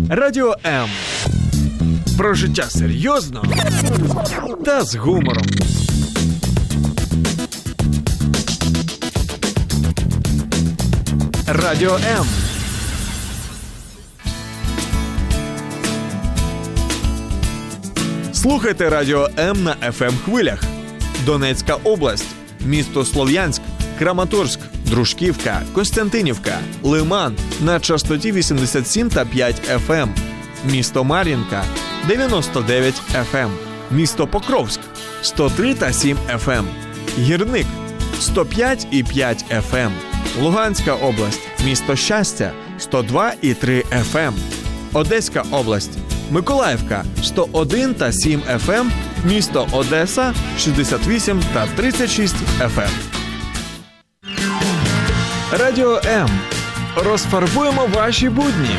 Радіо М. Про життя серйозно та з гумором. Радіо М. Слухайте Радіо М на FM-хвилях. Донецька область, місто Слов'янськ, Краматорськ, Дружківка, Костянтинівка, Лиман на частоті 87,5 FM. Місто Мар'їнка 99 FM. Місто Покровськ 103,7 FM. Гірник 105,5 FM. Луганська область, місто Щастя 102,3 FM. Одеська область, Миколаївка 101,7 FM. Місто Одеса 68,36 FM. Радіо М. Розфарбуємо ваші будні.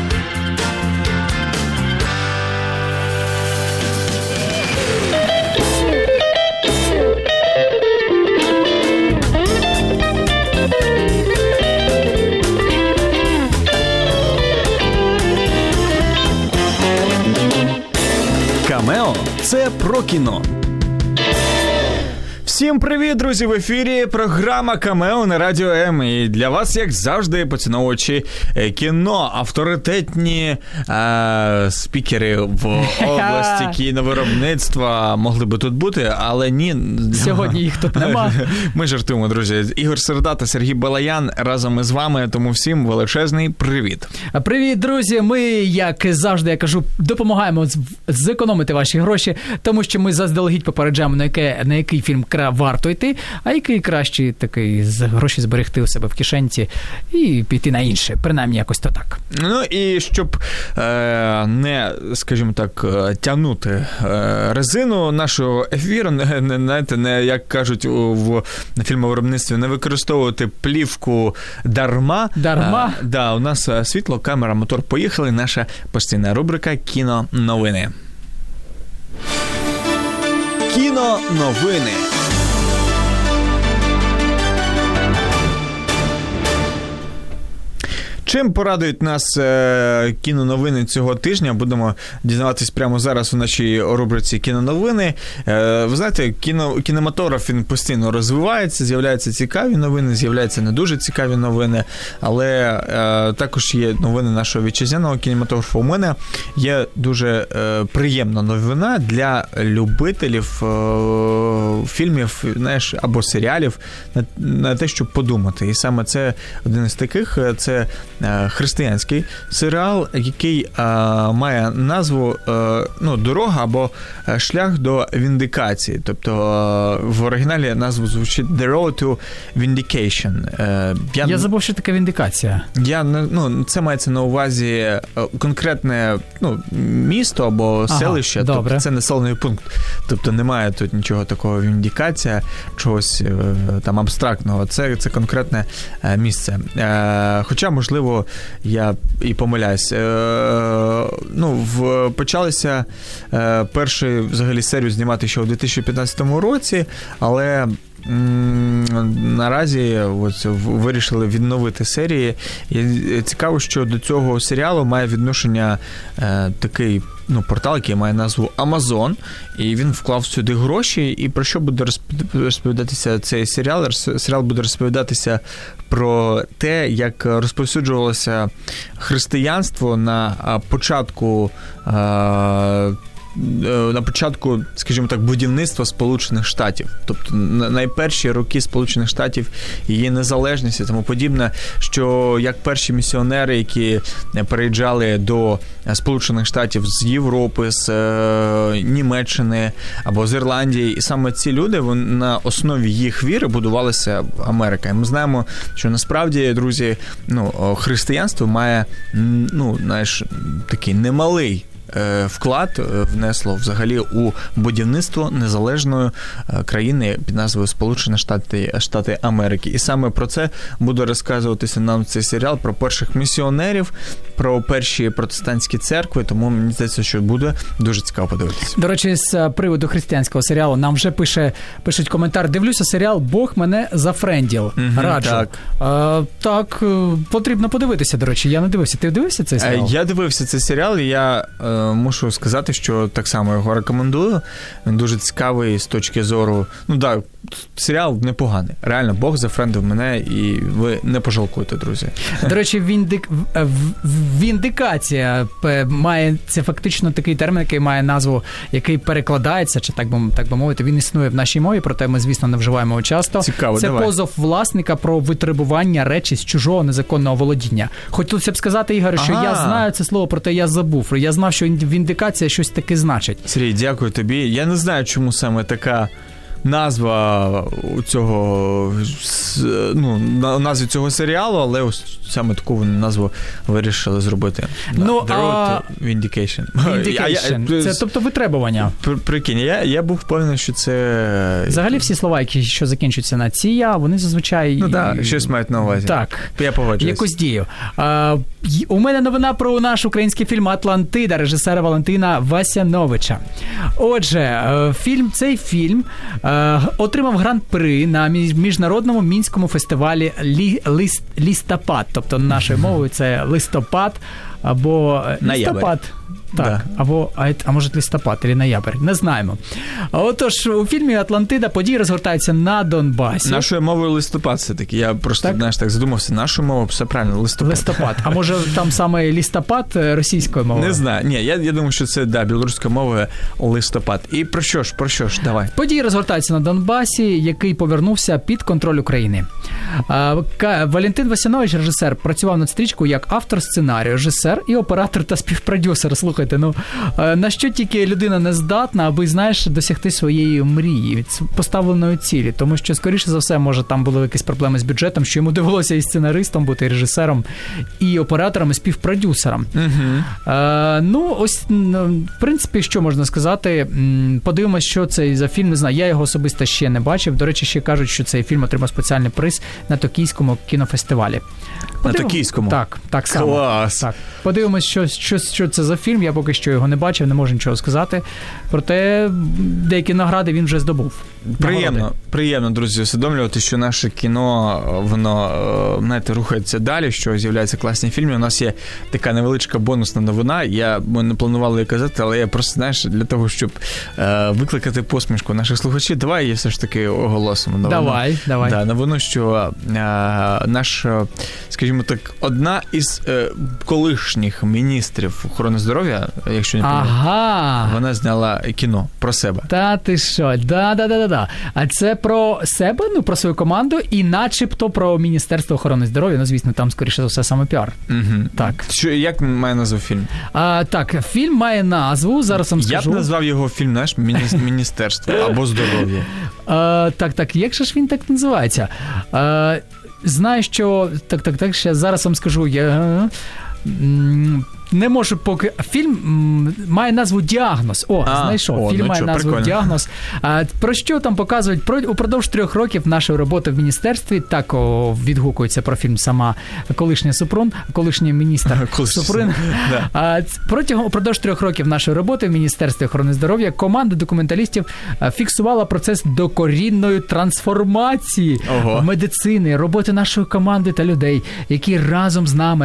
Камео – це про кіно. Всім привіт, друзі! В ефірі програма «Камео» на Радіо М. І для вас, як завжди, поціновувачі кіно, авторитетні спікери в області кіновиробництва могли би тут бути, але ні. Сьогодні їх тут нема. Ми жартуємо, друзі. Ігор Середа та Сергій Балаян разом із вами, тому всім величезний привіт. Привіт, друзі! Ми, як завжди, я кажу, допомагаємо зекономити ваші гроші, тому що ми заздалегідь попереджаємо, на який фільм варто йти, а який краще такий гроші зберегти у себе в кишенці і піти на інше. Принаймні, якось то так. Ну і щоб не, скажімо так, тягнути резину нашого ефіру, не як кажуть в фільмовиробництві, не використовувати плівку дарма. У нас світло, камера, мотор. Поїхали. Наша постійна рубрика «Кіноновини». Кіноновини. Чим порадують нас кіноновини цього тижня? Будемо дізнаватись прямо зараз у нашій рубриці «Кіноновини». Ви знаєте, кінематограф, він постійно розвивається, з'являються цікаві новини, з'являються не дуже цікаві новини, але також є новини нашого вітчизняного кінематографу. У мене є дуже приємна новина для любителів фільмів, знаєш, або серіалів на те, щоб подумати. І саме це один із таких, це християнський серіал, який має назву «Дорога» або «Шлях до віндикації». Тобто в оригіналі назву звучить «The Road to Vindication». Я забув, що таке віндикація. Це мається на увазі конкретне місто або селище. Тобто це населений пункт. Тобто немає тут нічого такого віндикація, чогось там абстрактного. Це конкретне місце. Хоча, можливо, я і помиляюсь. Почалися першу взагалі серію знімати ще у 2015 році, але наразі вирішили відновити серії. І цікаво, що до цього серіалу має відношення такий портал, який має назву Amazon, і він вклав сюди гроші. І про що буде розповідатися цей серіал? Серіал буде розповідатися про те, як розповсюджувалося християнство на початку, скажімо так, будівництва Сполучених Штатів. Тобто найперші роки Сполучених Штатів, її незалежність і тому подібне, що як перші місіонери, які переїжджали до Сполучених Штатів з Європи, з Німеччини або з Ірландії, і саме ці люди, на основі їх віри будувалася Америка. І ми знаємо, що насправді, друзі, християнство має, такий немалий вклад внесло взагалі у будівництво незалежної країни під назвою Сполучені Штати Америки. І саме про це буде розказуватися нам цей серіал, про перших місіонерів, про перші протестантські церкви, тому мені здається, що буде дуже цікаво подивитися. До речі, з приводу християнського серіалу нам вже пишуть коментар. Дивлюся серіал «Бог мене зафрендів». Раджу. Так, потрібно подивитися, до речі. Я не дивився. Ти дивився цей серіал? Я дивився цей серіал, і я мушу сказати, що так само його рекомендую. Він дуже цікавий з точки зору... серіал непоганий. Реально, Бог зафрендив мене, і ви не пожалкуєте, друзі. До речі, віндикація має, це фактично такий термін, який має назву, який перекладається, чи так би мовити, він існує в нашій мові, проте ми, звісно, не вживаємо його часто. Цікаво, це давай. позов власника про витребування речі з чужого незаконного володіння. Хотілося б сказати, Ігор, що я знаю це слово, проте я забув. Я знав, що віндикація щось таке значить. Сергій, дякую тобі. Я не знаю, чому саме така назва цього, назві цього серіалу, але ось саме таку назву вирішили зробити. The Road to Vindication. Це, тобто, витребування. Прикинь, я був впевнений, що це... Взагалі всі слова, які що закінчуються на «ція», вони зазвичай... щось мають на увазі. Так. Я погоджуюсь. Якусь дію. У мене новина про наш український фільм «Атлантида» режисера Валентина Васяновича. Отже, цей фільм отримав гран-при на міжнародному мінському фестивалі «Листопад». Тобто, нашою мовою це «Листопад» або «Листопад». Так, да. А може листопад або ноябрь, не знаємо. Отож, у фільмі «Атлантида» події розгортаються на Донбасі. Нашою мовою листопад все-таки. Я просто, так задумався. Нашою мовою все правильно, листопад. А може там саме листопад російською мовою? Не знаю. Ні, я думаю, що це, білоруською мовою листопад. І про що ж, давай. Події розгортаються на Донбасі, який повернувся під контроль України. Валентин Васянович, режисер, працював над стрічкою як автор сценарію, режисер і оператор та співпродюсер. Слухайте, на що тільки людина не здатна, аби, досягти своєї мрії, поставленої цілі. Тому що, скоріше за все, може, там були якісь проблеми з бюджетом, що йому довелося і сценаристом бути, і режисером, і оператором, і співпродюсером. В принципі, що можна сказати? Подивимось, що це за фільм, не знаю, я його особисто ще не бачив. До речі, ще кажуть, що цей фільм отримав спеціальний приз на Токійському кінофестивалі. На Токійському? Так само. Клас! Так. Подивимось, що це за фільм. Я поки що його не бачив, не можу нічого сказати. Проте деякі награди він вже здобув. Приємно, друзі, усвідомлювати, що наше кіно, воно, рухається далі, що з'являються класні фільми. У нас є така невеличка бонусна новина. Ми не планували її казати, але я просто, для того, щоб викликати посмішку наших слухачів, давай її все ж таки оголосимо. Давай. Да, новину, що наш, скажімо так, одна із колишніх міністрів охорони здоров'я, якщо не помиляюсь, вона зняла кіно про себе. Та ти що? Да. А це про себе, про свою команду і начебто про Міністерство охорони здоров'я. Звісно, там, скоріше за все, саме піар. Так. Як має назву фільм? Так, фільм має назву, зараз вам скажу. Я б назвав його фільм, Міністерство або здоров'я. Так, як же ж він так називається? Знаю, що... Так, ще зараз вам скажу. Не можу поки... Фільм має назву «Діагноз». Знайшов. Фільм має назву прикольно. «Діагноз». Про що там показують? Упродовж 3 років нашої роботи в міністерстві, так відгукується про фільм сама колишня Супрун, колишній міністр Супрун. Упродовж 3 років нашої роботи в Міністерстві охорони здоров'я команда документалістів фіксувала процес докорінної трансформації медицини, роботи нашої команди та людей, які разом з нами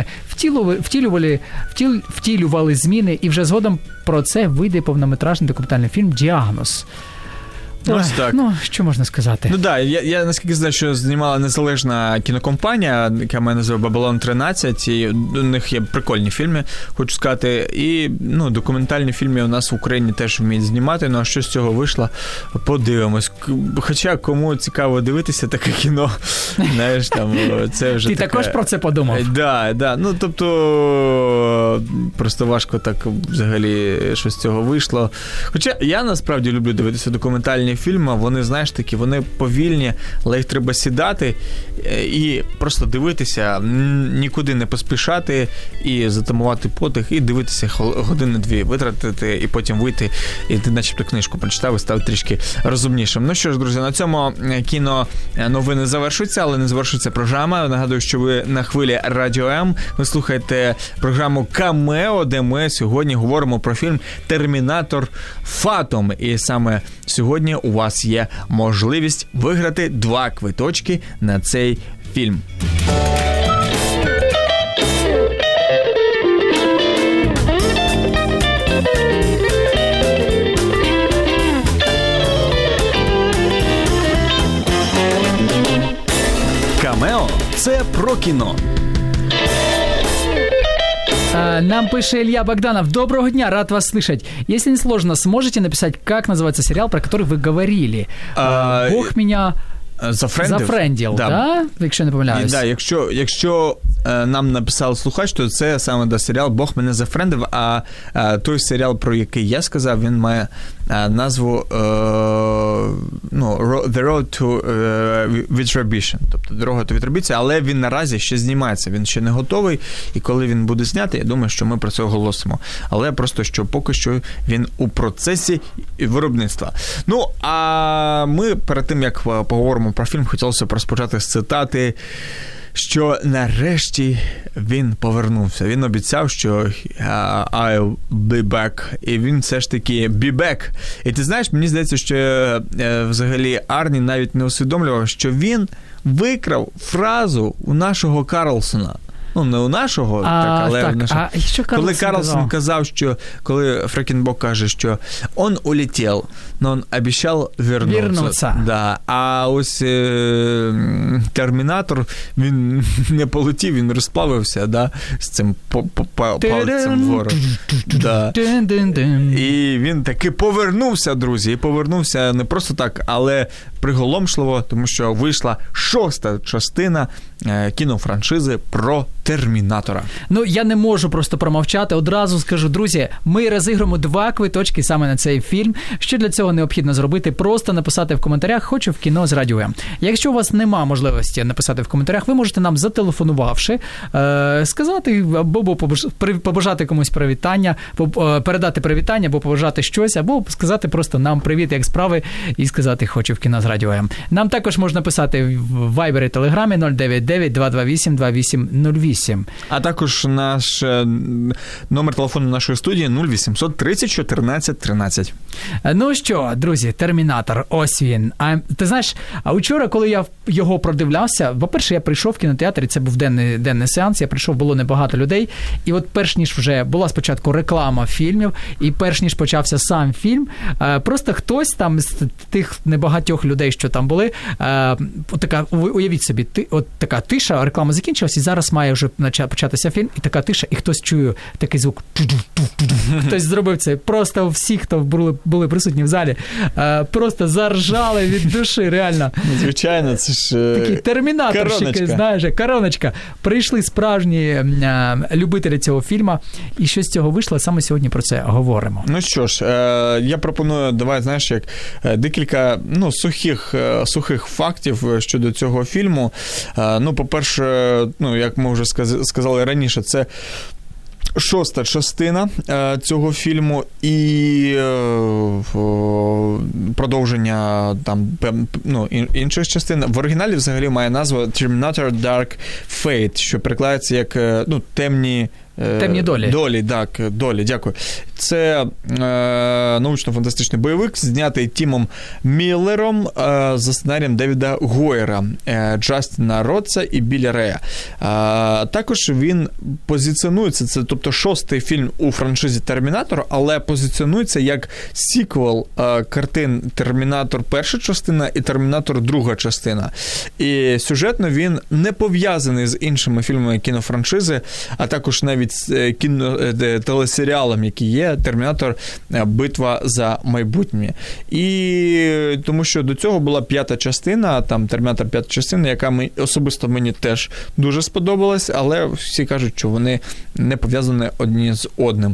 втілювали зміни, і вже згодом про це вийде повнометражний документальний фільм «Діагноз». Ось так. Що можна сказати? Я наскільки знаю, що знімала незалежна кінокомпанія, яка має назву «Бабилон 13», і у них є прикольні фільми, хочу сказати, і документальні фільми у нас в Україні теж вміють знімати, а що з цього вийшло, подивимось. Хоча кому цікаво дивитися таке кіно, це вже Ти також про це подумав? Да. Тобто, просто важко так взагалі, що з цього вийшло. Хоча я насправді люблю дивитися документальні фільми, вони, знаєш, такі, вони повільні, але їх треба сідати і просто дивитися, нікуди не поспішати і затамувати подих, і дивитися години-дві, витратити, і потім вийти, і ти начебто книжку прочитав і став трішки розумнішим. Ну що ж, друзі, на цьому кіноновини завершуються, але не завершується програма. Нагадую, що ви на хвилі Радіо М. Ви слухаєте програму «Камео», де ми сьогодні говоримо про фільм «Термінатор Фатум». І саме сьогодні у вас є можливість виграти 2 квиточки на цей фільм. «Камео» – це про кіно. Нам пишет Илья Богданов. Доброго дня, рад вас слышать. Если не сложно, сможете написать, как называется сериал, про который вы говорили? Бог меня... Зафрендил, да? Якщо не помиляюсь. Да, якщо нам написав слухач, то це саме серіал «Бог мене зафрендив», а той серіал, про який я сказав, він має назву «The Road to Retribution», тобто «Дорога до відробітця», але він наразі ще знімається, він ще не готовий, і коли він буде знятий, я думаю, що ми про це оголосимо. Але просто, що поки що він у процесі виробництва. Ну, а ми перед тим, як поговоримо про фільм, хотілося б розпочати з цитати, що нарешті він повернувся. Він обіцяв, що I'll be back, і він все ж таки be back. І ти знаєш, мені здається, що взагалі Арні навіть не усвідомлював, що він викрав фразу у нашого Карлсона. Ну, не у нашого, але у нашого. Коли Карлсон казав, що, коли Фрекенбок каже, що он улетів, но он обіцяв вернутися. Да. А ось Термінатор, він не полетів, він розплавився, да, з цим пальцем вгору. Да. І він таки повернувся, друзі, і повернувся не просто так, але приголомшливо, тому що вийшла 6-та частина кінофраншизи про Термінатора. Ну, я не можу просто промовчати. Одразу скажу, друзі, ми розіграємо 2 квиточки саме на цей фільм. Що для цього необхідно зробити? Просто написати в коментарях «Хочу в кіно з Радіо М». Якщо у вас нема можливості написати в коментарях, ви можете нам, зателефонувавши, сказати або побажати комусь привітання, передати привітання, або побажати щось, або сказати просто нам «Привіт, як справи?» і сказати «Хочу в кіно з Радіо М». Нам також можна писати в Viber і Телеграмі 099-228-2808. А також наш номер телефону нашої студії 0800 30 14 13. Ну що, друзі, Термінатор, ось він. Ти знаєш, вчора, коли я його продивлявся, по-перше, я прийшов в кінотеатр, і це був денний сеанс, я прийшов, було небагато людей, і от перш ніж вже була спочатку реклама фільмів, і перш ніж почався сам фільм, просто хтось там з тих небагатьох людей, що там були, уявіть собі, от така тиша, реклама закінчилась, і зараз має вже початися фільм, і така тиша, і хтось чує такий звук. Хтось зробив це. Просто всі, хто були присутні в залі, просто заржали від душі, реально. Звичайно, це ж такі термінаторщики, знаєш, короночка. Прийшли справжні любителі цього фільму, і що з цього вийшло, саме сьогодні про це говоримо. Ну що ж, я пропоную, давай, знаєш, як декілька, сухих фактів щодо цього фільму. Ну, по-перше, як ми вже сказали раніше, це 6-та частина цього фільму і продовження там інших частин. В оригіналі взагалі має назву Terminator Dark Fate, що перекладається як темні долі. Долі, дякую. Це научно-фантастичний бойовик, знятий Тімом Міллером за сценарієм Девіда Гойера, Джастіна Ротса і Білля Рея. Також він позиціонується, тобто 6-й фільм у франшизі Термінатор, але позиціонується як сіквел картин Термінатор перша частина і Термінатор друга частина. І сюжетно він не пов'язаний з іншими фільмами кінофраншизи, а також навіть навіть телесеріалом, який є «Термінатор. Битва за майбутнє». І тому що до цього була 5-та частина, там «Термінатор. 5-та частина», яка особисто мені теж дуже сподобалась, але всі кажуть, що вони не пов'язані одні з одним.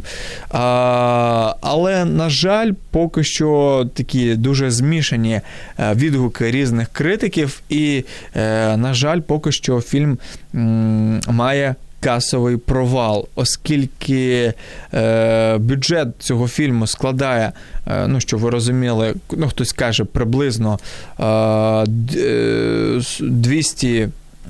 Але, на жаль, поки що такі дуже змішані відгуки різних критиків, і, на жаль, поки що фільм має касовий провал, оскільки бюджет цього фільму складає, ну, щоб ви розуміли, ну, хтось каже, приблизно 200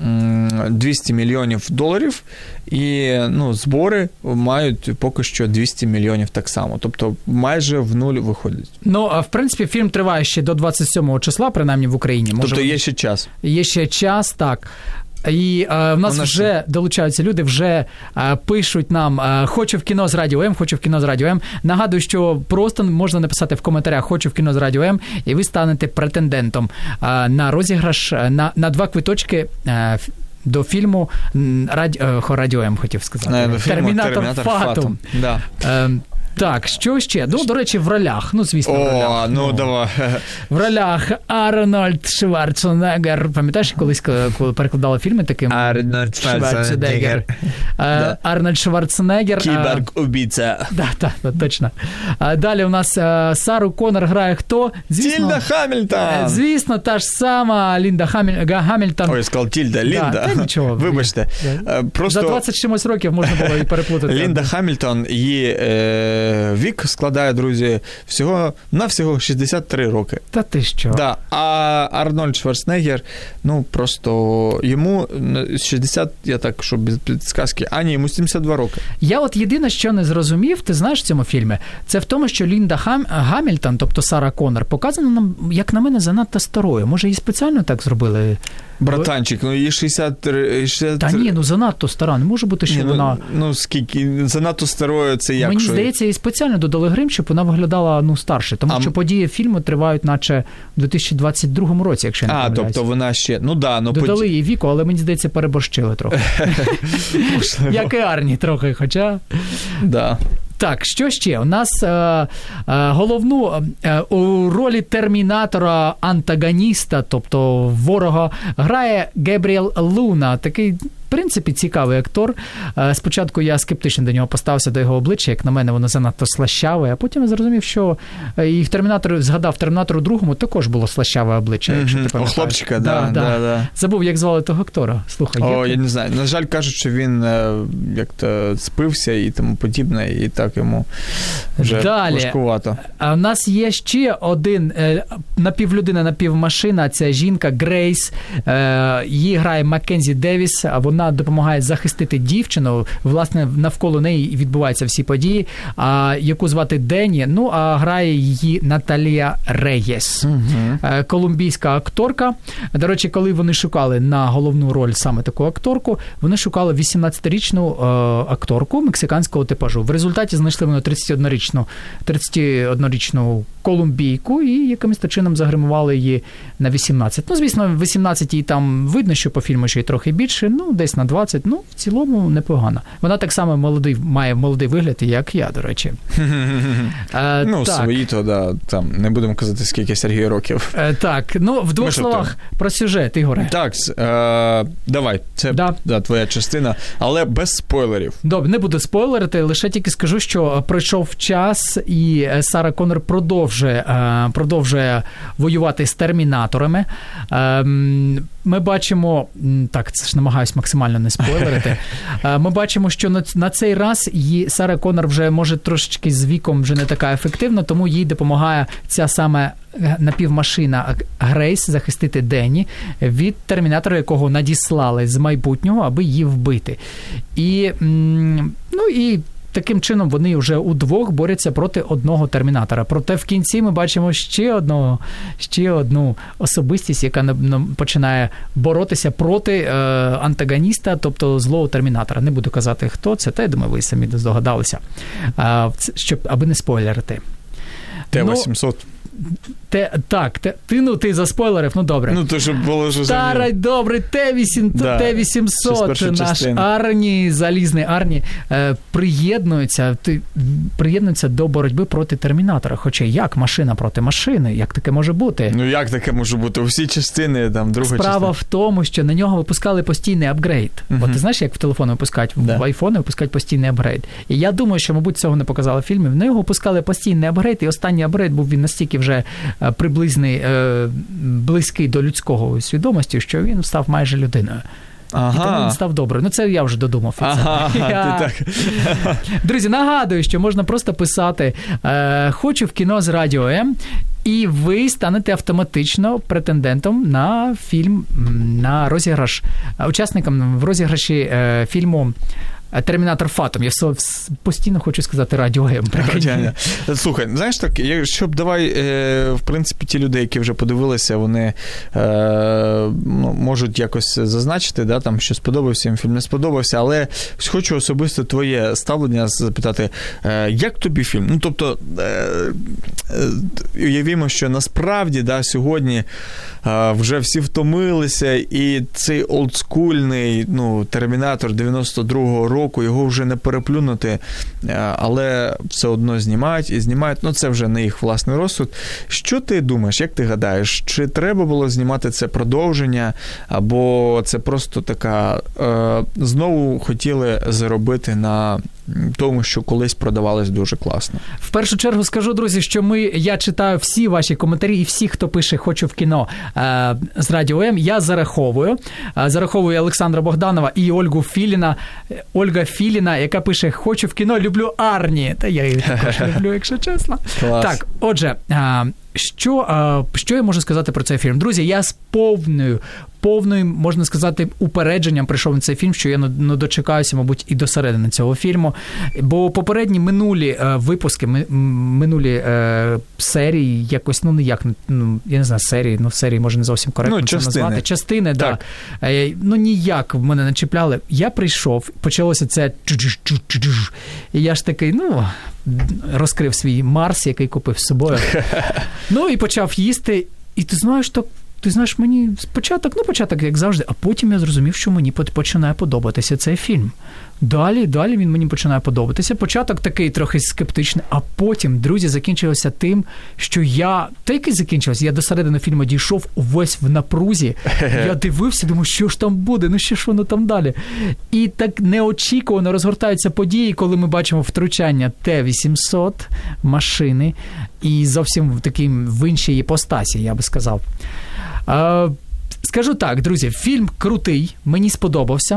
мільйонів доларів, і, ну, збори мають поки що 200 мільйонів так само. Тобто майже в нуль виходить. Ну, в принципі, фільм триває ще до 27 числа, принаймні в Україні. Тобто є ще час. Є ще час, так. І в нас вже долучаються люди, вже пишуть нам «Хочу в кіно з Радіо М», «Хочу в кіно з Радіо М». Нагадую, що просто можна написати в коментарях «Хочу в кіно з Радіо М», і ви станете претендентом на розіграш, на 2 квиточки до фільму «Радіо М», хотів сказати. «Термінатор. Фатум». Да. Так, що ще? Ну, до речі, в ролях. Ну, звісно, в ролях. Ну, давай. В ролях Арнольд Шварценеггер. Пам'ятаєш, колись, коли перекладали фільми таким? Арнольд Шварценеггер. Арнольд Шварценеггер. Кіборг-убійця. Так, точно. Далі у нас Сару Коннор грає хто? Тільда Хамільтон. Звісно, та ж сама Лінда Гамільтон. Ой, я сказав Тільда. Лінда. Нічого. Вибачте. За 20 чимось років можна було і переплутати. Лінда Хамільтон, її вік складає, друзі, всього 63 роки. Та ти що? Да. А Арнольд Шварценеггер, ну, просто йому 60, я так, щоб без підсказки, йому 72 роки. Я от єдине, що не зрозумів, ти знаєш в цьому фільмі, це в тому, що Лінда Гамільтон, тобто Сара Коннор, показана нам, як на мене, занадто старою. Може, її спеціально так зробили? Братанчик, ну їй 63... Та ні, ну занадто стара, не може бути, що вона... Ну, скільки, занадто старою, це як? Мені здається, їй спеціально додали грим, щоб вона виглядала, ну, старше, тому що події фільму тривають наче в 2022 році, якщо я не помиляюсь. Тобто вона ще, ну да, ну... Додали їй віку, але мені здається, переборщили трохи. Як і Арні трохи, хоча... Да. Так, що ще? У нас головну у ролі термінатора антагоніста, тобто ворога, грає Гебріел Луна, такий, в принципі, цікавий актор. Спочатку я скептично до нього поставився, до його обличчя, як на мене, воно занадто слащаве, а потім я зрозумів, що і в «Термінаторі», згадав, «Термінатору 2» також було слащаве обличчя, якщо ти пам'ятаєш. У хлопчика, да. Забув, як звали того актора. Слухай, я не знаю. На жаль, кажуть, що він як-то спився і тому подібне, і так йому вже важкувато. А в нас є ще один напівлюдина, напівмашина, ця жінка Грейс. Її грає Маккензі Девіс, а вона допомагає захистити дівчину. Власне, навколо неї відбуваються всі події, яку звати Денні. Ну, а грає її Наталія Рейєс. Колумбійська акторка. До речі, коли вони шукали на головну роль саме таку акторку, вони шукали 18-річну акторку мексиканського типажу. В результаті знайшли вони 31-річну колумбійку і якимось чином загримували її на 18. Ну, звісно, 18 їй там видно, що по фільму ще й трохи більше, ну, десь на 20. Ну, в цілому непогано. Вона так само має молодий вигляд, як я, до речі. Свої то, да, там, не будемо казати, скільки Сергію років. Так, ну, в двох словах про сюжет, Ігоре. Так, давай, це твоя частина, але без спойлерів. Добре, не буду спойлерити, лише тільки скажу, що пройшов час, і Сара Коннор продовжує воювати з термінаторами. Ми бачимо, так, це ж намагаюсь максимально не спойлерити, ми бачимо, що на цей раз Сара Коннор вже може трошечки з віком вже не така ефективна, тому їй допомагає ця саме напівмашина Грейс захистити Денні від термінатора, якого надіслали з майбутнього, аби її вбити. І таким чином вони вже удвох борються проти одного термінатора. Проте в кінці ми бачимо ще одну особистість, яка починає боротися проти антагоніста, тобто злого термінатора. Не буду казати, хто це, та я думаю, ви самі здогадалися, аби не спойлерити. Т-800. Ти заспойлерив, ну добре. Ну, то, щоб було ж Старий, добрий Т-800, наш Арні, залізний Арні, приєднується до боротьби проти Термінатора. Хоча як машина проти машини? Як таке може бути? Ну, як таке може бути? Усі частини, там, друга частина. Справа в тому, що на нього випускали постійний апгрейд. От ти знаєш, як в телефони випускають? В айфони випускають постійний апгрейд. І я думаю, що, мабуть, цього не показали в фільмі. В нього випускали постійний апгрейд, і останній апгрейд був він настільки вже близький до людського свідомості, що він став майже людиною. І тому він став добрим. Ну, це я вже додумав. Друзі, нагадую, що можна просто писати «Хочу в кіно з Радіо М», і ви станете автоматично претендентом на фільм, на розіграш, учасником в розіграші фільму «Термінатор Фатум». Я постійно хочу сказати Радіо М. Слухай, знаєш так, щоб давай, в принципі, ті люди, які вже подивилися, вони можуть якось зазначити, да, там, що сподобався їм фільм, не сподобався, але хочу особисто твоє ставлення запитати, як тобі фільм? Ну, тобто, уявімо, що насправді, да, сьогодні вже всі втомилися, і цей олдскульний, «Термінатор» 92-го року, його вже не переплюнути, але все одно знімають і знімають. Ну, це вже не їх власний розсуд. Що ти думаєш, як ти гадаєш, чи треба було знімати це продовження, або це просто така, знову хотіли заробити на тому, що колись продавалось дуже класно? В першу чергу скажу, друзі, що я читаю всі ваші коментарі, і всі, хто пише «Хочу в кіно» з Радіо М, я зараховую Олександра Богданова і Ольга Філіна, яка пише «Хочу в кіно, люблю Арні». Та я її також люблю, якщо чесно. Клас. Так, отже, що я можу сказати про цей фільм? Друзі, я з повною, можна сказати, упередженням прийшов на цей фільм, що я не дочекаюся, мабуть, і до середини цього фільму. Бо попередні минулі випуски, минулі серії, якось, я не знаю, серії, може, не зовсім коректно це назвати. Частини, так. Да. Ніяк в мене не чіпляли. Я прийшов, почалося це і я ж такий, розкрив свій Марс, який купив з собою. І почав їсти, і ти знаєш, мені початок, як завжди, а потім я зрозумів, що мені починає подобатися цей фільм. Далі він мені починає подобатися. Початок такий трохи скептичний, а потім, друзі, закінчилося тим, що я до середини фільму дійшов увесь в напрузі. Я дивився, думаю, що ж там буде, що ж воно там далі. І так неочікувано розгортаються події, коли ми бачимо втручання Т-800 машини і зовсім в іншій іпостасі, я би сказав. Скажу так, друзі, фільм крутий, мені сподобався.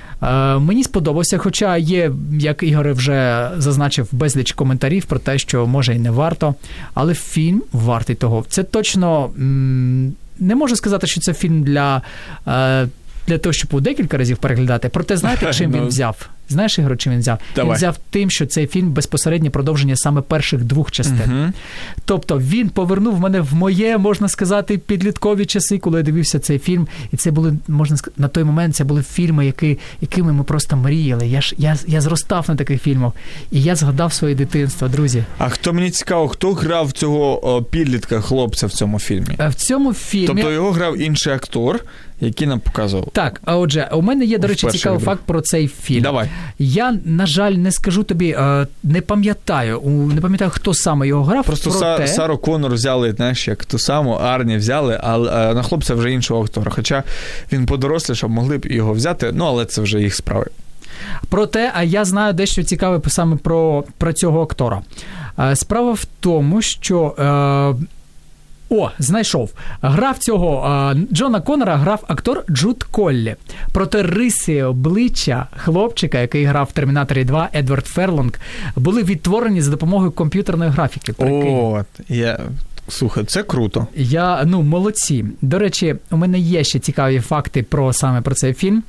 Хоча є, як Ігор вже зазначив, безліч коментарів про те, що може і не варто, але фільм вартий того. Це точно, не можу сказати, що це фільм для того, щоб декілька разів переглядати, проте знаєте, чим він взяв? Знаєш, Ігор, чим він взяв? Давай. Він взяв тим, що цей фільм безпосередньо продовження саме перших двох частин. Тобто він повернув мене в моє, можна сказати, підліткові часи, коли я дивився цей фільм. І це були, можна сказати, на той момент це були фільми, якими ми просто мріяли. Я зростав на таких фільмах. І я згадав своє дитинство, друзі. А мені цікаво, хто грав цього підлітка, хлопця в цьому фільмі? В цьому фільмі... Тобто його грав інший актор, який нам показував? Так, а отже, у мене є, до речі, цікавий факт про цей фільм. Давай. Я, на жаль, не скажу тобі, не пам'ятаю, хто саме його грав. Просто Сару Коннор взяли, знаєш, як ту саму, Арні взяли, а на хлопця вже іншого актора. Хоча він подорослішав, могли б його взяти, але це вже їх справи. Проте, я знаю дещо цікаве саме про цього актора. Справа в тому, що... знайшов. Грав цього Джона Коннора грав актор Джуд Коллі. Проте риси обличчя хлопчика, який грав в «Термінаторі 2», Едвард Ферлонг, були відтворені за допомогою комп'ютерної графіки. Слухай, це круто. Молодці. До речі, у мене є ще цікаві факти саме про цей фільм.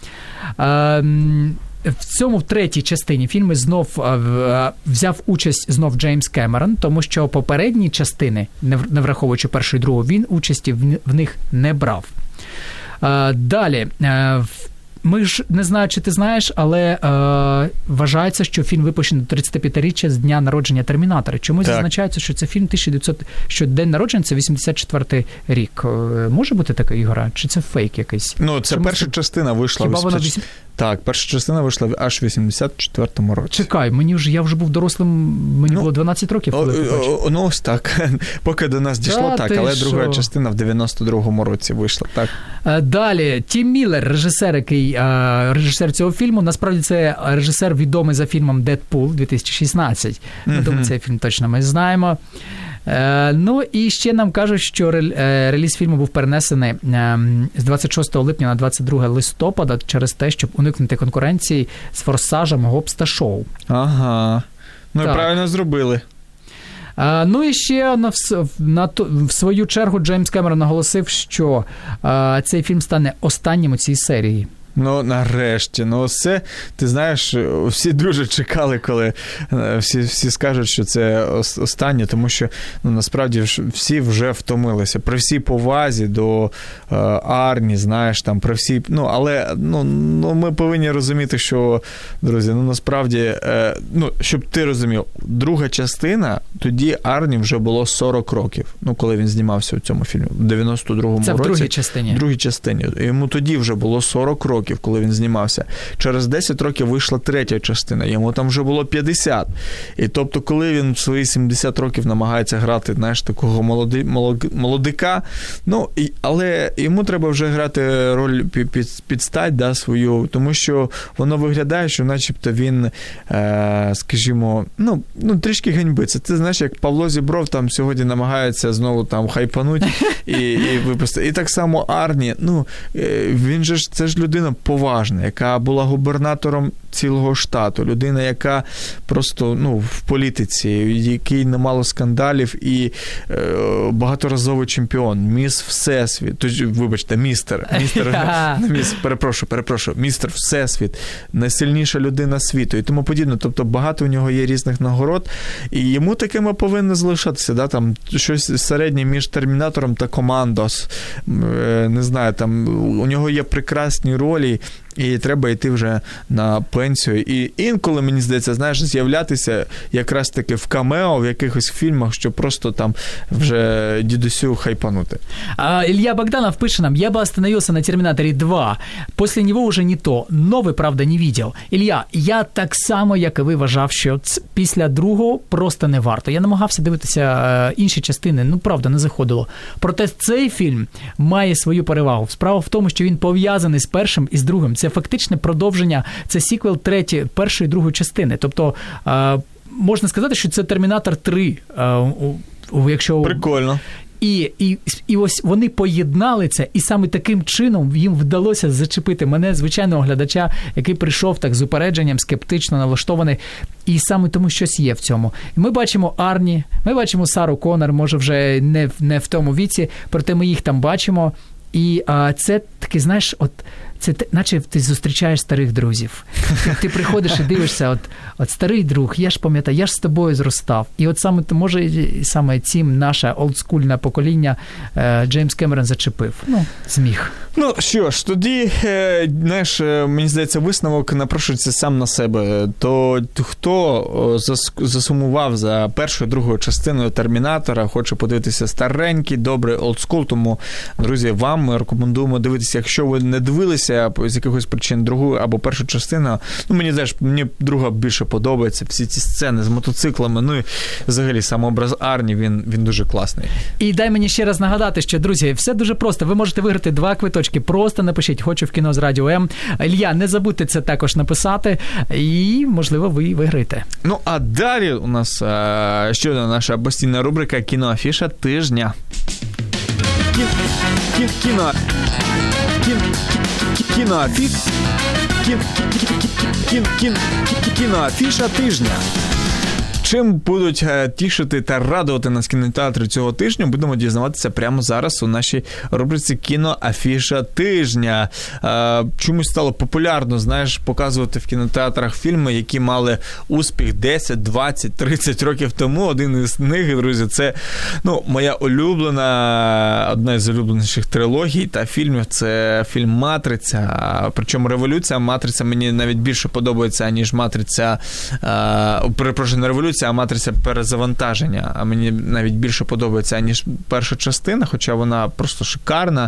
В третій частині фільму знов взяв участь Джеймс Кемерон, тому що попередні частини, не враховуючи першу і другу, він участі в них не брав. Далі, Ми ж не знаю, чи ти знаєш, але вважається, що фільм випущений до 35-річчя з дня народження Термінатора. Чомусь зазначається, що це фільм 1900, що день народження – це 84-й рік. Може бути така, Ігора? Чи це фейк якийсь? Ну, це перша частина вийшла. Хіба вона Так, перша частина вийшла аж в 84-му році. Чекай, я вже був дорослим, мені було 12 років, коли побачив. Ну, ось так. Поки до нас дійшло, так, але друга частина в 92-му році вийшла, так. Далі, Тім Міллер, режисер цього фільму, насправді це режисер відомий за фільмом «Дедпул» 2016. Думаю, цей фільм точно ми знаємо. Ну, і ще нам кажуть, що реліз фільму був перенесений з 26 липня на 22 листопада через те, щоб уникнути конкуренції з «Форсажем», «Гобс» та «Шоу». Ага. Ну, і правильно зробили. Ну і ще в свою чергу Джеймс Кемерон наголосив, що цей фільм стане останнім у цій серії. Ну, нарешті. Ну, це, ти знаєш, всі дуже чекали, коли всі скажуть, що це останнє, тому що, ну, насправді, всі вже втомилися. При всій повазі до Арні, знаєш, там, при всій... Ну, але, ми повинні розуміти, що, друзі, насправді, щоб ти розумів, друга частина, тоді Арні вже було 40 років, коли він знімався у цьому фільмі, в 92-му році. Це в другій частині. В другій частині. Йому тоді вже було 40 років, коли він знімався. Через 10 років вийшла третя частина, йому там вже було 50. І тобто, коли він в свої 70 років намагається грати, знаєш, такого молодика, але йому треба вже грати роль під стать, да, свою, тому що воно виглядає, що начебто він, скажімо, трішки ганьбиться. Ти знаєш, як Павло Зібров там сьогодні намагається знову там хайпануть і випустити. І так само Арні, він же, це ж людина поважна, яка була губернатором цілого штату, людина, яка просто, в політиці, який немало скандалів і багаторазовий чемпіон, міс Всесвіт, вибачте, містер Всесвіт, найсильніша людина світу і тому подібне. Тобто багато у нього є різних нагород, і йому такими повинно залишатися, да, там щось середнє між Термінатором та Командос, не знаю, там у нього є прекрасні ролі, і треба йти вже на пенсію. І інколи, мені здається, знаєш, з'являтися якраз таки в камео, в якихось фільмах, щоб просто там вже дідусю хайпанути. Илья Богданов пишет нам: «Я бы остановился на «Терминаторе 2». После него уже не то. Новый, правда, не видел. Илья, я так само, як і ви, вважав, що після другого просто не варто. Я намагався дивитися інші частини, правда, не заходило. Проте цей фільм має свою перевагу. Справа в тому, що він пов'язаний з першим і з другим. Це фактичне продовження, це сіквел першої і другої частини. Тобто, можна сказати, що це «Термінатор 3». Якщо... Прикольно. І ось вони поєднали це, і саме таким чином їм вдалося зачепити мене, звичайного глядача, який прийшов так з упередженням, скептично налаштований, і саме тому щось є в цьому. І ми бачимо Арні, ми бачимо Сару Коннор, може вже не в тому віці, проте ми їх там бачимо. І це таки, знаєш, це наче ти зустрічаєш старих друзів. Ти приходиш і дивишся, от старий друг, я ж пам'ятаю, я ж з тобою зростав. І от саме цим наше олдскульне покоління Джеймс Кемерон зачепив. Зміг. Ну, що ж, тоді, знаєш, мені здається, висновок напрошується сам на себе. То хто засумував за першою, другою частиною «Термінатора», хоче подивитися старенький, добрий олдскул, тому, друзі, вам ми рекомендуємо дивитися, якщо ви не дивилися з якихось причин другу або першу частину, мені друга більше подобається, всі ці сцени з мотоциклами, і взагалі сам образ Арні, він дуже класний. І дай мені ще раз нагадати, що, друзі, все дуже просто. Ви можете виграти 2 квиточки. Просто напишіть «Хочу в кіно» з Радіо М. Ілля, не забудьте це також написати, і, можливо, ви виграєте. Ну, а далі у нас ще одна наша постійна рубрика «Кіноафіша тижня». Кіноафіша тижня. Чим будуть тішити та радувати нас кінотеатри цього тижня, будемо дізнаватися прямо зараз у нашій рубриці «Кіноафіша тижня». Чомусь стало популярно, знаєш, показувати в кінотеатрах фільми, які мали успіх 10, 20, 30 років тому. Один із них, друзі, це моя улюблена, одна із улюбленіших трилогій та фільмів, це фільм «Матриця». Причому революція «Матриця» мені навіть більше подобається, ніж «Матриця», перепрошую, не революція, а «Матриця перезавантаження». А мені навіть більше подобається, ніж перша частина, хоча вона просто шикарна.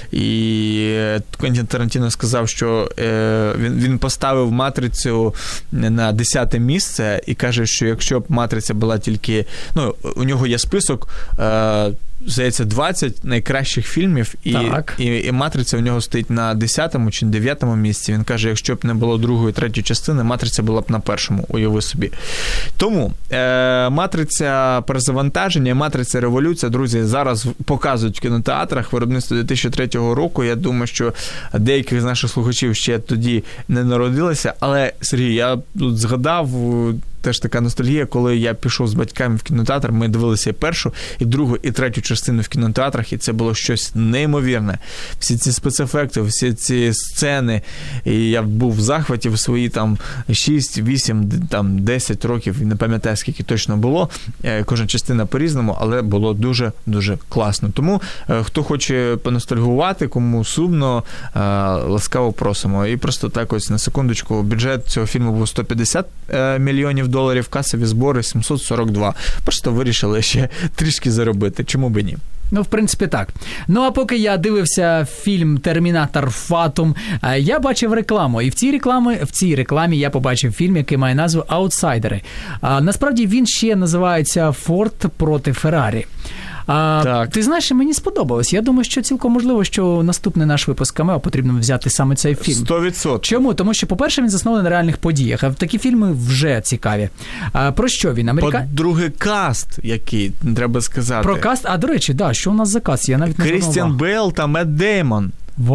І Квентін Тарантіно сказав, що він поставив «Матрицю» на 10-те місце і каже, що якщо б «Матриця» була тільки... у нього є список, здається, 20 найкращих фільмів, і «Матриця» у нього стоїть на 10-му чи 9-му місці. Він каже, якщо б не було другої, третьої частини, «Матриця» була б на першому, уяви собі. Тому «Матриця перезавантаження», «Матриця революція», друзі, зараз показують в кінотеатрах, виробництво 2003 року. Я думаю, що деяких з наших слухачів ще тоді не народилися, але, Сергій, я тут згадав, теж така ностальгія, коли я пішов з батьками в кінотеатр, ми дивилися і першу, і другу, і третю частину в кінотеатрах, і це було щось неймовірне. Всі ці спецефекти, всі ці сцени, і я був в захваті в свої 6, 8, 10 років, не пам'ятаю, скільки точно було, кожна частина по-різному, але було дуже-дуже класно. Тому, хто хоче поностальгувати, кому сумно, ласкаво просимо. І просто так ось на секундочку, бюджет цього фільму був $150 мільйонів, касові збори 742. Просто вирішили ще трішки заробити. Чому би ні? В принципі, так. А поки я дивився фільм «Термінатор Фатум», я бачив рекламу. І в цій рекламі я побачив фільм, який має назву «Аутсайдери». Насправді він ще називається «Форд проти Феррарі». Ти знаєш, мені сподобалось. Я думаю, що цілком можливо, що наступний наш випуск «Камео» потрібно взяти саме цей фільм. 100%. Чому? Тому що, по-перше, він заснований на реальних подіях, а такі фільми вже цікаві. Про що він? По-друге, каст, який, треба сказати. Про каст? До речі, що у нас за каст? Я навіть не знав. Крістіан Бейл та Мет Деймон.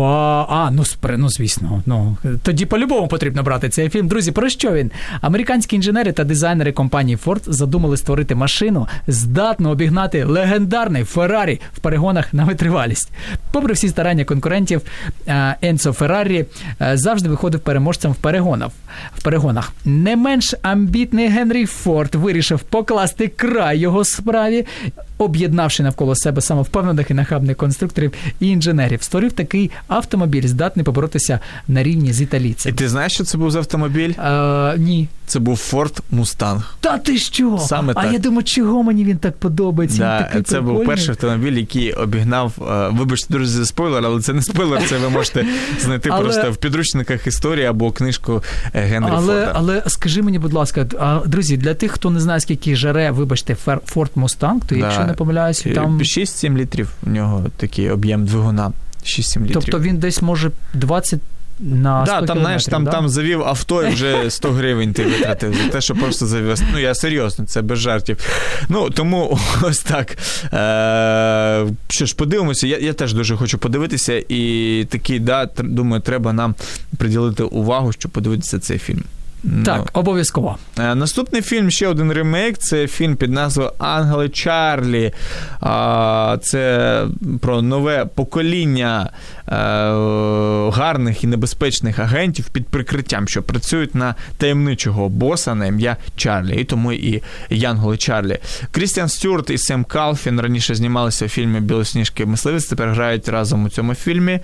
Звісно. Тоді по-любому потрібно брати цей фільм. Друзі, про що він? Американські інженери та дизайнери компанії Ford задумали створити машину, здатну обігнати легендарний Феррарі в перегонах на витривалість. Попри всі старання конкурентів, Енцо Феррарі завжди виходив переможцем в перегонах. Не менш амбітний Генрі Форд вирішив покласти край його справі, об'єднавши навколо себе самовпевнених і нахабних конструкторів і інженерів. Створив такий автомобіль, здатний поборотися на рівні з італійцем. І ти знаєш, що це був за автомобіль? Ні. Це був Ford Mustang. Та ти що? Саме так. Я думаю, чого мені він так подобається? Він це був перший автомобіль, який обігнав, вибачте, друзі, за спойлер, але це не спойлер, це ви можете знайти просто в підручниках історії або книжку Генрі Форда. Але скажи мені, будь ласка, друзі, для тих, хто не знає, скільки жаре, вибачте, Ford Mustang, то якщо не помиляюсь, там 6-7 літрів у нього такий об'єм двигуна. 6-7 літрів. Тобто він десь може 20 на 100 кілометрів, там завів авто і вже 100 гривень ти витратив за те, що просто завів. Я серйозно, це без жартів. Тому ось так. Що ж, подивимося. Я теж дуже хочу подивитися і такий, думаю, треба нам приділити увагу, щоб подивитися цей фільм. Так, обов'язково. Наступний фільм, ще один ремейк, це фільм під назвою «Ангели Чарлі». Це про нове покоління гарних і небезпечних агентів під прикриттям, що працюють на таємничого боса на ім'я Чарлі, і тому і «Янголи Чарлі». Крістіан Стюарт і Сем Калфін раніше знімалися в фільмі «Білосніжки мисливець», тепер грають разом у цьому фільмі.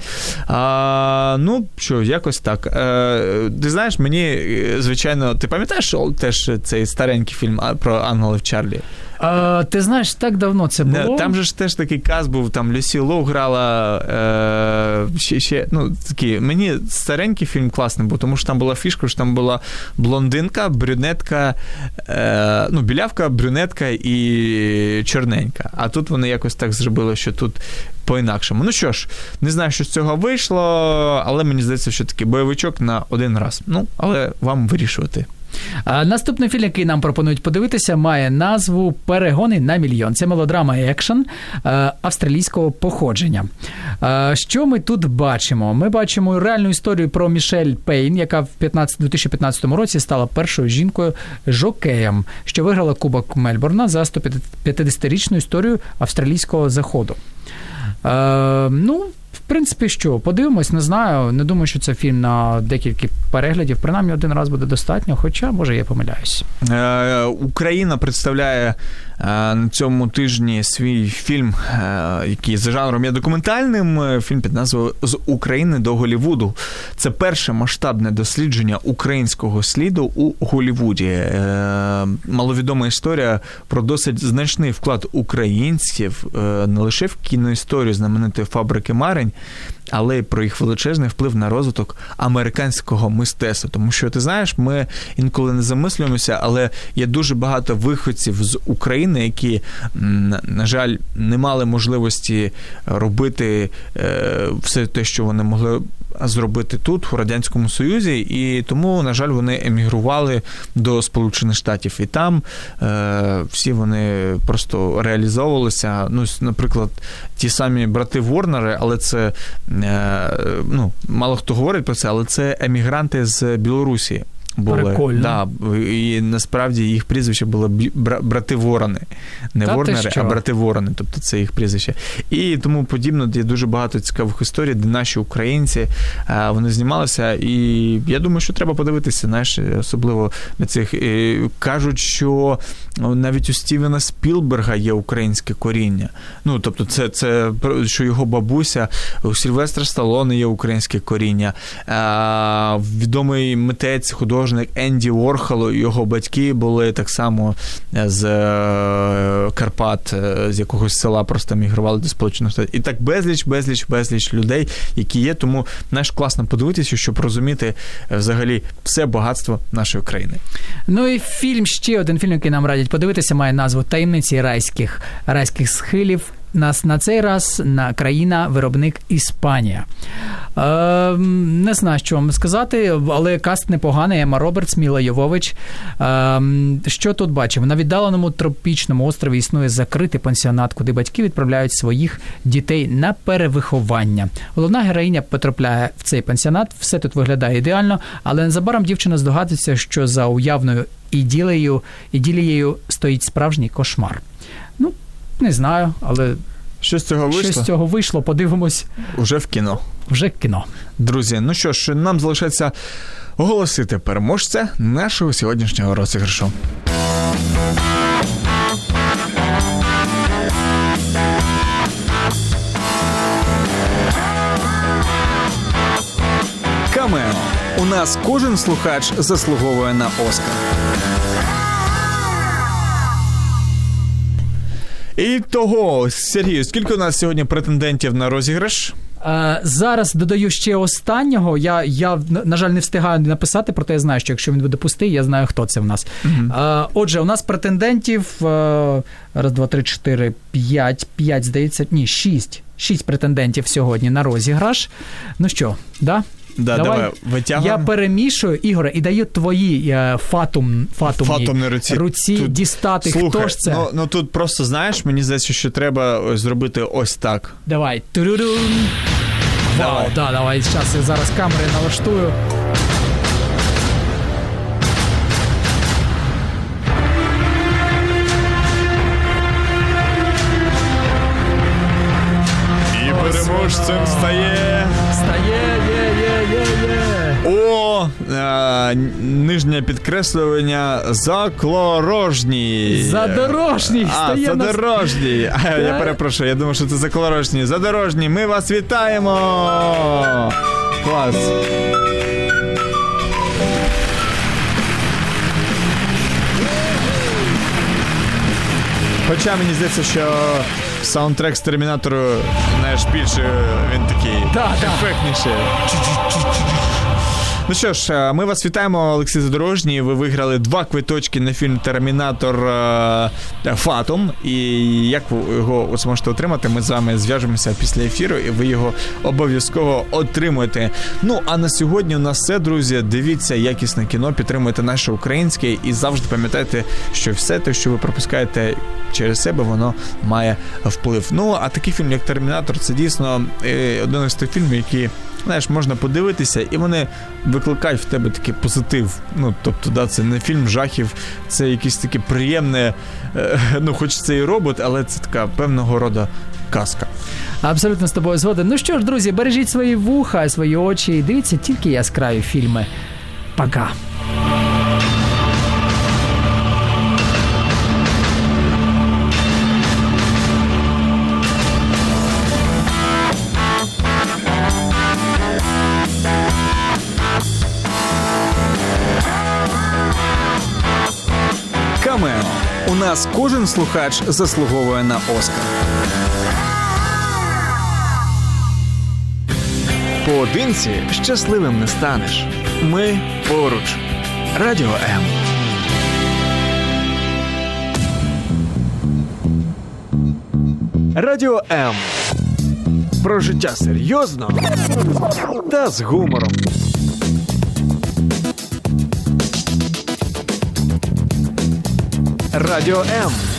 Якось так. Ти знаєш, мені, звичайно, ти пам'ятаєш теж цей старенький фільм про ангелів Чарлі? Ти знаєш, так давно це було. Там же ж теж такий каст був, там Люсі Лоу грала, такий, мені старенький фільм класний був, тому що там була фішка, що там була блондинка, брюнетка, білявка, брюнетка і чорненька. А тут вони якось так зробили, що тут по-інакшому. Ну що ж, не знаю, що з цього вийшло, але мені здається, що такий бойовичок на один раз. Але вам вирішувати. Наступний фільм, який нам пропонують подивитися, має назву «Перегони на мільйон». Це мелодрама екшн австралійського походження. Що ми тут бачимо? Ми бачимо реальну історію про Мішель Пейн, яка в 2015 році стала першою жінкою-жокеєм, що виграла Кубок Мельбурна за 150-річну історію австралійського заходу. В принципі, що? Подивимось, не знаю. Не думаю, що це фільм на декілька переглядів. Принаймні, один раз буде достатньо, хоча, може, я помиляюсь. Україна представляє на цьому тижні свій фільм, який за жанром є документальним. Фільм під назвою «З України до Голлівуду». Це перше масштабне дослідження українського сліду у Голлівуді. Маловідома історія про досить значний вклад українців не лише в кіноісторію знаменитої «Фабрики Марень», але й про їх величезний вплив на розвиток американського мистецтва. Тому що, ти знаєш, ми інколи не замислюємося, але є дуже багато виходців з України, які, на жаль, не мали можливості робити все те, що вони могли зробити тут, у Радянському Союзі, і тому, на жаль, вони емігрували до Сполучених Штатів. І там всі вони просто реалізовувалися. Наприклад, ті самі брати Ворнери, але це, мало хто говорить про це, але це емігранти з Білорусі були. Прикольно. Да, і насправді їх прізвище було брати Ворони. Не Ворнери, а брати Ворони. Тобто це їх прізвище. І тому подібно, є дуже багато цікавих історій, де наші українці, вони знімалися. І я думаю, що треба подивитися, знаєш, особливо на цих. Кажуть, що навіть у Стівена Спілберга є українське коріння. Тобто це що його бабуся, у Сільвестра Сталлоне є українське коріння. Відомий митець, художник Енді Уорхол, його батьки були так само з Карпат, з якогось села просто мігрували до Сполучених Штатів. І так безліч людей, які є. Тому, знаєш, класно подивитися, щоб розуміти взагалі все багатство нашої країни. І фільм, ще один фільм, який нам радять подивитися, має назву «Таємниці райських схилів». На цей раз країна-виробник Іспанія. Не знаю, що вам сказати, але каст непоганий. Емма Робертс, Міла Йовович. Що тут бачимо? На віддаленому тропічному острові існує закритий пансіонат, куди батьки відправляють своїх дітей на перевиховання. Головна героїня потрапляє в цей пансіонат, все тут виглядає ідеально, але незабаром дівчина здогадується, що за уявною іділією стоїть справжній кошмар. Не знаю, але що з цього вийшло? Подивимось. Уже в кіно. Друзі, що ж, нам залишається оголосити переможця нашого сьогоднішнього розіграшу. Камео. У нас кожен слухач заслуговує на Оскар. І того, Сергію, скільки у нас сьогодні претендентів на розіграш? Зараз додаю ще останнього. Я, на жаль, не встигаю написати, проте я знаю, що якщо він буде пустий, я знаю, хто це в нас. Отже, у нас претендентів 1, 2, 3, 4, 5, здається, 6 претендентів сьогодні на розіграш. Ну що, да? Давай витягуємо. Я перемішую, Ігоре, і даю твої фатумні руці тут, дістати. Слухай, хто ж це? Тут просто, знаєш, мені здається, що треба зробити ось так. Давай. Вау, давай, зараз камери налаштую. І переможцем стає... нижнє підкреслювання Заклорожній. Задорожній. Задорожній. Я перепрошую, я думав, що це Заклорожній. Задорожній, ми вас вітаємо! Клас. Хоча мені здається, що саундтрек з Термінатору, знаєш, більше він такий ефектніший. Ну що ж, ми вас вітаємо, Олексій Задорожній. Ви виграли 2 квиточки на фільм «Термінатор. Фатум». І як ви його зможете отримати, ми з вами зв'яжемося після ефіру, і ви його обов'язково отримуєте. Ну, а на сьогодні у нас все, друзі. Дивіться якісне кіно, підтримуйте наше українське і завжди пам'ятайте, що все те, що ви пропускаєте через себе, воно має вплив. Ну, а такий фільм, як «Термінатор», це дійсно один із тих фільмів, які, знаєш, можна подивитися, і вони викликають в тебе такий позитив. Ну, тобто, да, це не фільм жахів, це якийсь таке приємне, ну, хоч це і робот, але це така певного роду казка. Абсолютно з тобою згоден. Ну що ж, друзі, бережіть свої вуха, свої очі і дивіться тільки яскраві фільми. Пока. Камео. У нас кожен слухач заслуговує на Оскар. Поодинці щасливим не станеш. Ми поруч. Радіо М. Радіо М. Про життя серйозно та з гумором. Радіо М.